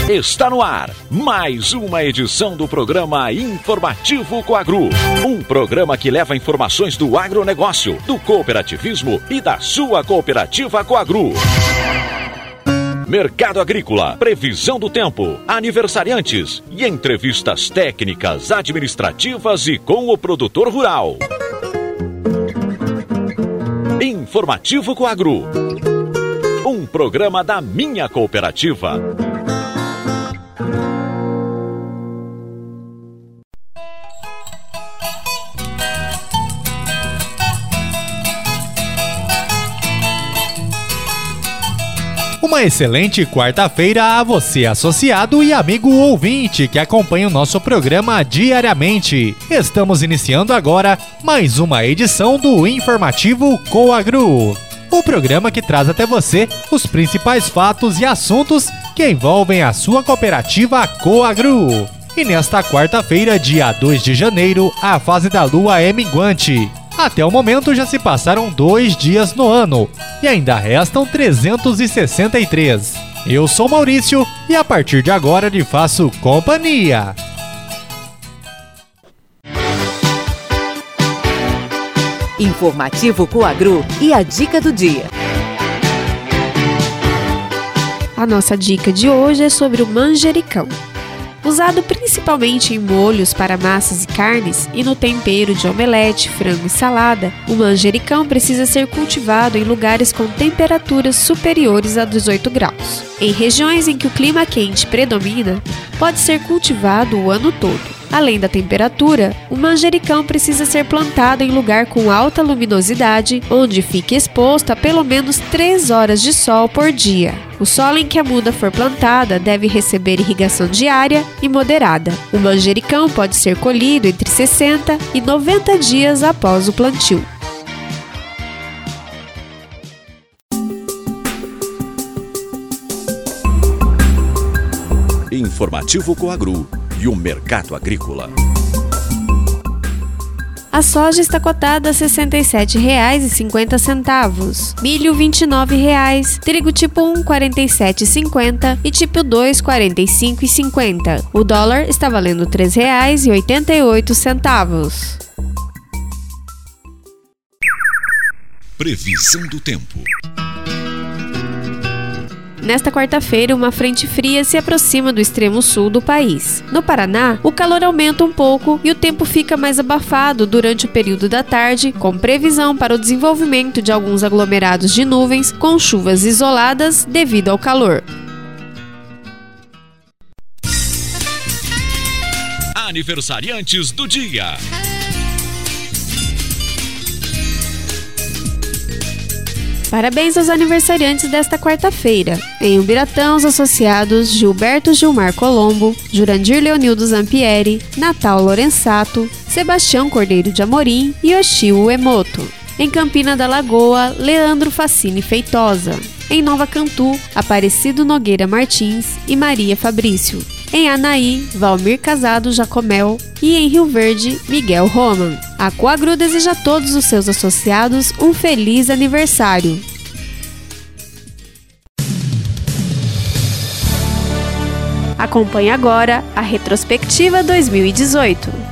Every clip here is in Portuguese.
Está no ar mais uma edição do programa Informativo Coagro. Um programa que leva informações do agronegócio, do cooperativismo e da sua cooperativa Coagro. Mercado agrícola, previsão do tempo, aniversariantes e entrevistas técnicas, administrativas e com o produtor rural. Informativo Coagro. Um programa da minha cooperativa. Uma excelente quarta-feira a você, associado e amigo ouvinte que acompanha o nosso programa diariamente. Estamos iniciando agora mais uma edição do Informativo Coagro. O programa que traz até você os principais fatos e assuntos que envolvem a sua cooperativa Coagro. E nesta quarta-feira, dia 2 de janeiro, a fase da lua é minguante. Até o momento já se passaram 2 dias no ano e ainda restam 363. Eu sou Maurício e a partir de agora lhe faço companhia. Informativo Coagro e a dica do dia. A nossa dica de hoje é sobre o manjericão. Usado principalmente em molhos para massas e carnes e no tempero de omelete, frango e salada, o manjericão precisa ser cultivado em lugares com temperaturas superiores a 18 graus. Em regiões em que o clima quente predomina, pode ser cultivado o ano todo. Além da temperatura, o manjericão precisa ser plantado em lugar com alta luminosidade, onde fique exposto a pelo menos 3 horas de sol por dia. O solo em que a muda for plantada deve receber irrigação diária e moderada. O manjericão pode ser colhido entre 60 e 90 dias após o plantio. Informativo Coagro e o mercado agrícola. A soja está cotada a R$ 67,50, milho R$ 29,00, trigo tipo 1 R$ 47,50 e tipo 2 R$ 45,50. O dólar está valendo R$ 3,88. Previsão do tempo. Nesta quarta-feira, uma frente fria se aproxima do extremo sul do país. No Paraná, o calor aumenta um pouco e o tempo fica mais abafado durante o período da tarde, com previsão para o desenvolvimento de alguns aglomerados de nuvens com chuvas isoladas devido ao calor. Aniversariantes do dia. Parabéns aos aniversariantes desta quarta-feira. Em Ubiratã, os associados Gilberto Gilmar Colombo, Jurandir Leonildo Zampieri, Natal Lorenzato, Sebastião Cordeiro de Amorim e Yoshio Emoto. Em Campina da Lagoa, Leandro Facini Feitosa. Em Nova Cantu, Aparecido Nogueira Martins e Maria Fabrício. Em Anaí, Valmir Casado Jacomel e em Rio Verde, Miguel Roman. A Coagro deseja a todos os seus associados um feliz aniversário. Acompanhe agora a retrospectiva 2018.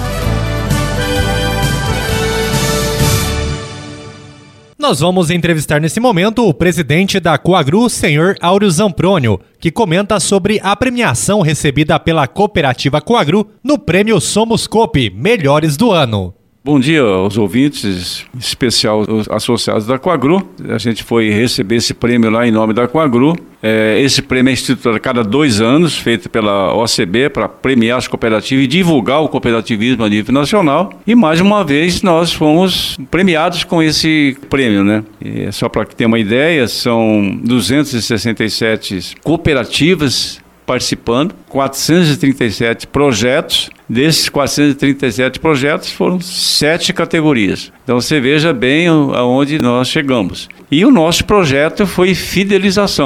Nós vamos entrevistar nesse momento o presidente da Coagro, senhor Áureo Zamprônio, que comenta sobre a premiação recebida pela cooperativa Coagro no prêmio Somos Coop Melhores do Ano. Bom dia aos ouvintes, em especial os associados da Coagro. A gente foi receber esse prêmio lá em nome da Coagro. Esse prêmio é instituído a cada 2 anos, feito pela OCB, para premiar as cooperativas e divulgar o cooperativismo a nível nacional. E mais uma vez nós fomos premiados com esse prêmio, né? E só para ter uma ideia, são 267 cooperativas participando, 437 projetos. Desses 437 projetos foram 7 categorias. Então você veja bem aonde nós chegamos. E o nosso projeto foi fidelização.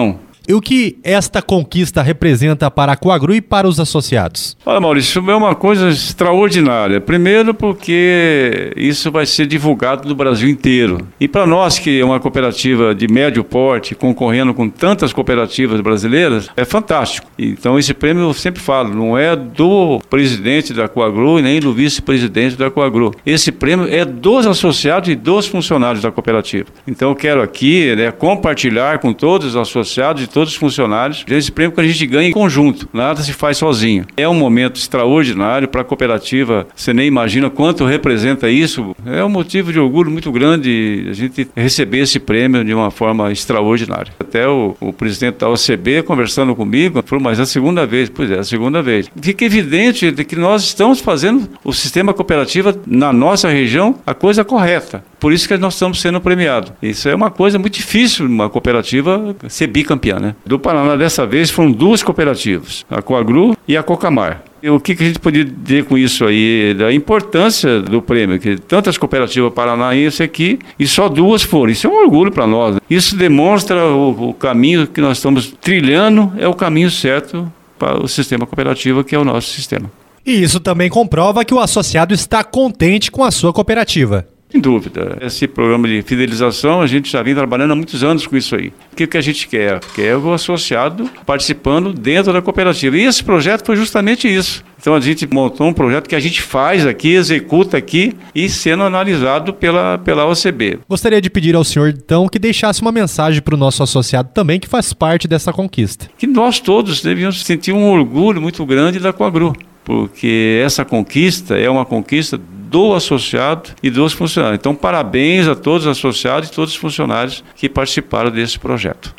E o que esta conquista representa para a Coagru e para os associados? Olha, Maurício, é uma coisa extraordinária. Primeiro porque isso vai ser divulgado no Brasil inteiro. E para nós, que é uma cooperativa de médio porte, concorrendo com tantas cooperativas brasileiras, é fantástico. Então esse prêmio, eu sempre falo, não é do presidente da Coagru e nem do vice-presidente da Coagru. Esse prêmio é dos associados e dos funcionários da cooperativa. Então eu quero aqui compartilhar com todos os associados e todos os funcionários esse prêmio que a gente ganha em conjunto, nada se faz sozinho. É um momento extraordinário para a cooperativa, você nem imagina quanto representa isso, é um motivo de orgulho muito grande a gente receber esse prêmio de uma forma extraordinária. Até o presidente da OCB conversando comigo, falou, mas é a segunda vez. Pois é, a segunda vez. Fica evidente que nós estamos fazendo o sistema cooperativa na nossa região a coisa correta. Por isso que nós estamos sendo premiados. Isso é uma coisa muito difícil, uma cooperativa ser bicampeã, né? Do Paraná, dessa vez, foram duas cooperativas, a Coagru e a Cocamar. E o que a gente podia dizer com isso aí? Da importância do prêmio, que tantas cooperativas paranaenses aqui e só duas foram. Isso é um orgulho para nós. Isso demonstra o caminho que nós estamos trilhando, é o caminho certo para o sistema cooperativo, que é o nosso sistema. E isso também comprova que o associado está contente com a sua cooperativa. Sem dúvida. Esse programa de fidelização, a gente já vem trabalhando há muitos anos com isso aí. O que a gente quer? Quer o associado participando dentro da cooperativa. E esse projeto foi justamente isso. Então a gente montou um projeto que a gente faz aqui, executa aqui e sendo analisado pela OCB. Gostaria de pedir ao senhor, então, que deixasse uma mensagem para o nosso associado também, que faz parte dessa conquista. Que nós todos devíamos sentir um orgulho muito grande da Coagru, porque essa conquista é uma conquista do associado e dos funcionários. Então, parabéns a todos os associados e todos os funcionários que participaram desse projeto.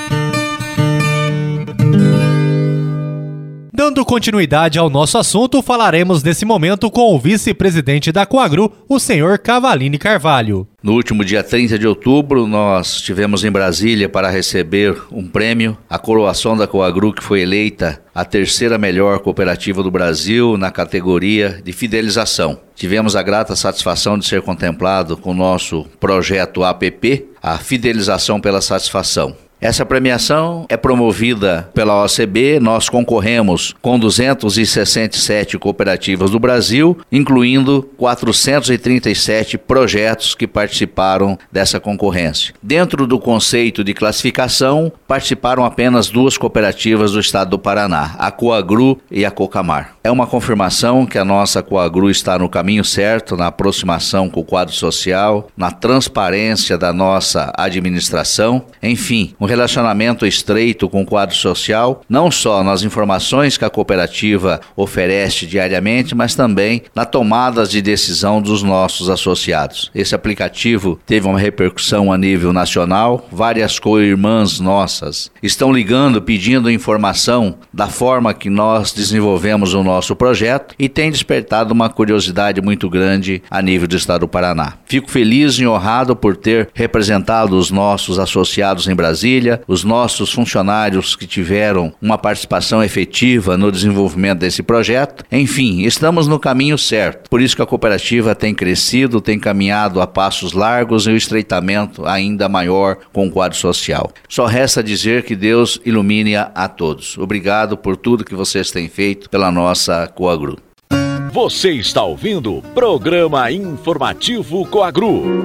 Dando continuidade ao nosso assunto, falaremos nesse momento com o vice-presidente da Coagru, o senhor Cavalini Carvalho. No último dia 30 de outubro, nós estivemos em Brasília para receber um prêmio, a coroação da Coagru, que foi eleita a terceira melhor cooperativa do Brasil na categoria de fidelização. Tivemos a grata satisfação de ser contemplado com o nosso projeto APP, a Fidelização pela Satisfação. Essa premiação é promovida pela OCB, nós concorremos com 267 cooperativas do Brasil, incluindo 437 projetos que participaram dessa concorrência. Dentro do conceito de classificação, participaram apenas duas cooperativas do estado do Paraná, a Coagru e a Cocamar. É uma confirmação que a nossa Coagru está no caminho certo, na aproximação com o quadro social, na transparência da nossa administração, enfim, um relacionamento estreito com o quadro social, não só nas informações que a cooperativa oferece diariamente, mas também na tomada de decisão dos nossos associados. Esse aplicativo teve uma repercussão a nível nacional, várias co-irmãs nossas estão ligando, pedindo informação da forma que nós desenvolvemos o nosso projeto e tem despertado uma curiosidade muito grande a nível do estado do Paraná. Fico feliz e honrado por ter representado os nossos associados em Brasília, os nossos funcionários que tiveram uma participação efetiva no desenvolvimento desse projeto. Enfim, estamos no caminho certo. Por isso que a cooperativa tem crescido, tem caminhado a passos largos e o estreitamento ainda maior com o quadro social. Só resta dizer que Deus ilumine a todos. Obrigado por tudo que vocês têm feito pela nossa Coagru. Você está ouvindo o Programa Informativo Coagru.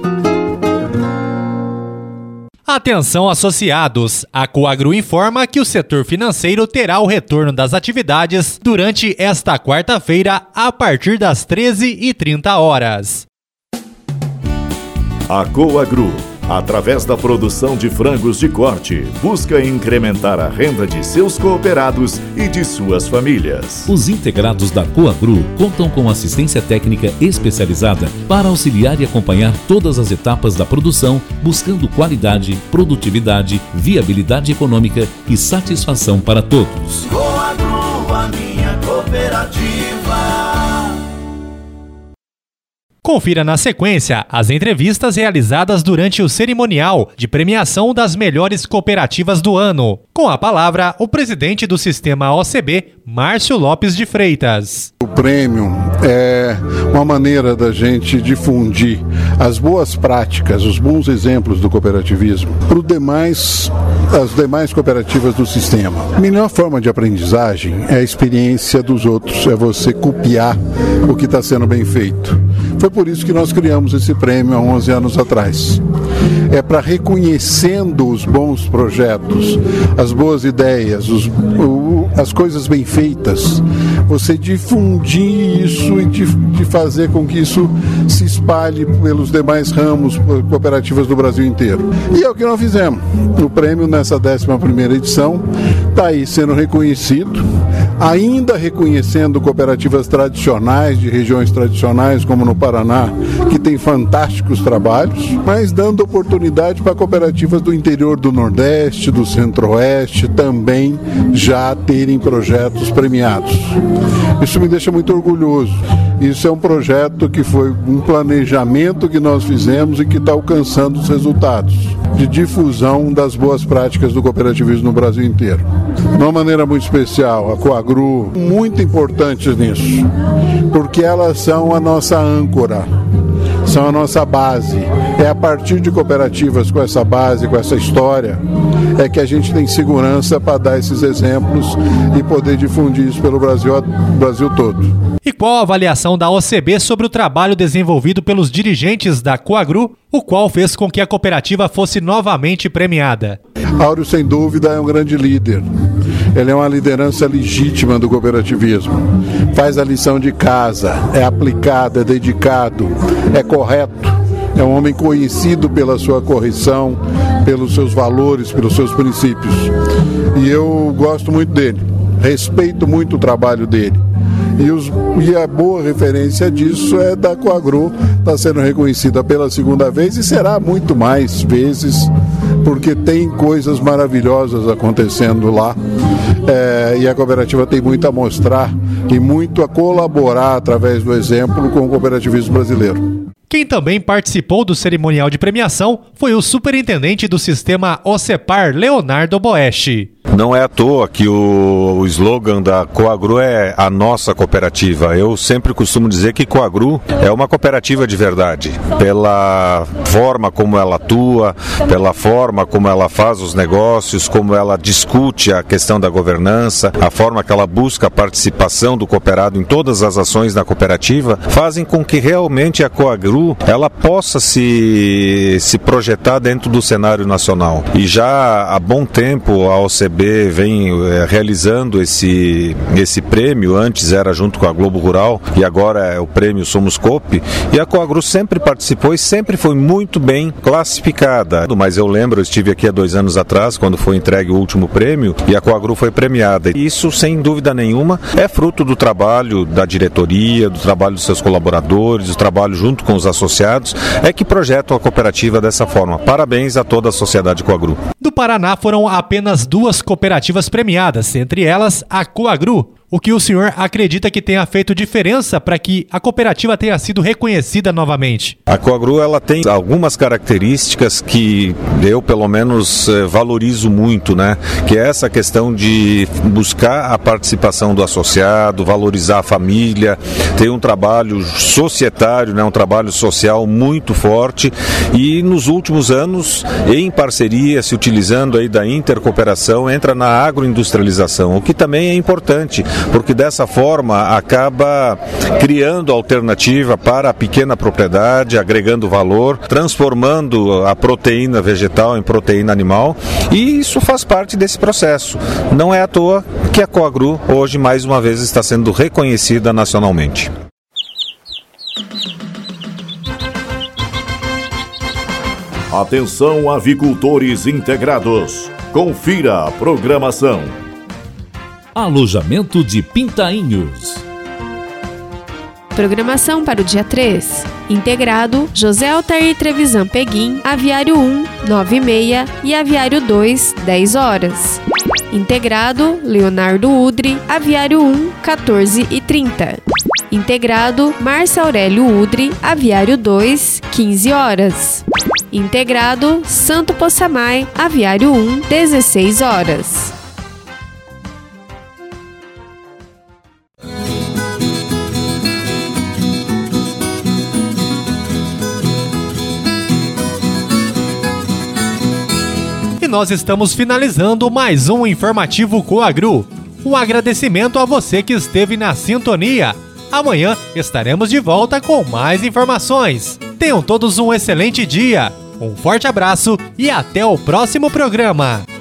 Atenção, associados! A Coagru informa que o setor financeiro terá o retorno das atividades durante esta quarta-feira a partir das 13h30. A Coagru, através da produção de frangos de corte, busca incrementar a renda de seus cooperados e de suas famílias. Os integrados da Coagru contam com assistência técnica especializada para auxiliar e acompanhar todas as etapas da produção, buscando qualidade, produtividade, viabilidade econômica e satisfação para todos. Coagru, a minha cooperativa. Confira na sequência as entrevistas realizadas durante o cerimonial de premiação das melhores cooperativas do ano. Com a palavra, o presidente do Sistema OCB, Márcio Lopes de Freitas. O prêmio é uma maneira da gente difundir as boas práticas, os bons exemplos do cooperativismo para as demais cooperativas do sistema. A melhor forma de aprendizagem é a experiência dos outros, é você copiar o que está sendo bem feito. Foi por isso que nós criamos esse prêmio há 11 anos atrás. É para reconhecendo os bons projetos, as boas ideias, as coisas bem feitas, você difundir isso e de fazer com que isso se espalhe pelos demais ramos, cooperativas do Brasil inteiro. E é o que nós fizemos. O prêmio nessa 11ª edição está aí sendo reconhecido, ainda reconhecendo cooperativas tradicionais, de regiões tradicionais, como no Paraná, que tem fantásticos trabalhos, mas dando oportunidade para cooperativas do interior do Nordeste, do Centro-Oeste, também já terem projetos premiados. Isso me deixa muito orgulhoso. Isso é um projeto que foi um planejamento que nós fizemos e que está alcançando os resultados de difusão das boas práticas do cooperativismo no Brasil inteiro. De uma maneira muito especial, a Coagru, muito importantes nisso, porque elas são a nossa âncora, são a nossa base. É a partir de cooperativas com essa base, com essa história, é que a gente tem segurança para dar esses exemplos e poder difundir isso pelo Brasil todo. E qual a avaliação da OCB sobre o trabalho desenvolvido pelos dirigentes da Coagru, o qual fez com que a cooperativa fosse novamente premiada? Áureo, sem dúvida, é um grande líder. Ele é uma liderança legítima do cooperativismo. Faz a lição de casa, é aplicado, é dedicado, é correto. É um homem conhecido pela sua correção, pelos seus valores, pelos seus princípios. E eu gosto muito dele, respeito muito o trabalho dele. E a boa referência disso é da Coagru, está sendo reconhecida pela 2ª vez e será muito mais vezes, porque tem coisas maravilhosas acontecendo lá. E a cooperativa tem muito a mostrar e muito a colaborar através do exemplo com o cooperativismo brasileiro. Quem também participou do cerimonial de premiação foi o superintendente do sistema OCEPAR, Leonardo Boeschi. Não é à toa que o slogan da Coagru é a nossa cooperativa. Eu sempre costumo dizer que Coagru é uma cooperativa de verdade, pela forma como ela atua, pela forma como ela faz os negócios, como ela discute a questão da governança, a forma que ela busca a participação do cooperado em todas as ações da cooperativa, fazem com que realmente a Coagru ela possa se projetar dentro do cenário nacional. E já há bom tempo a OCB vem realizando esse prêmio. Antes era junto com a Globo Rural e agora é o prêmio Somos Coop, e a Coagru sempre participou e sempre foi muito bem classificada. Mas eu lembro, eu estive aqui há 2 anos atrás quando foi entregue o último prêmio e a Coagru foi premiada. E isso, sem dúvida nenhuma, é fruto do trabalho da diretoria, do trabalho dos seus colaboradores, do trabalho junto com os associados, é que projetam a cooperativa dessa forma. Parabéns a toda a sociedade Coagru. Do Paraná foram apenas 2 cooperativas premiadas, entre elas a Coagru. O que o senhor acredita que tenha feito diferença para que a cooperativa tenha sido reconhecida novamente? A Coagru ela tem algumas características que eu, pelo menos, valorizo muito, né? Que é essa questão de buscar a participação do associado, valorizar a família, ter um trabalho societário, né? Um trabalho social muito forte e nos últimos anos, em parceria, se utilizando aí da intercooperação, entra na agroindustrialização, o que também é importante, porque dessa forma acaba criando alternativa para a pequena propriedade, agregando valor, transformando a proteína vegetal em proteína animal, e isso faz parte desse processo. Não é à toa que a Coagru hoje mais uma vez está sendo reconhecida nacionalmente. Atenção, avicultores integrados. Confira a programação. Alojamento de Pintainhos. Programação para o dia 3. Integrado, José Altair Trevisan Peguim, Aviário 1, 9h30 e Aviário 2, 10h. Integrado, Leonardo Udri, Aviário 1, 14h30. Integrado Márcio Aurélio Udre, Aviário 2, 15 horas. Integrado Santo Poçamai, Aviário 1, 16 horas. E nós estamos finalizando mais um Informativo Coagru. Um agradecimento a você que esteve na sintonia. Amanhã estaremos de volta com mais informações. Tenham todos um excelente dia. Um forte abraço e até o próximo programa.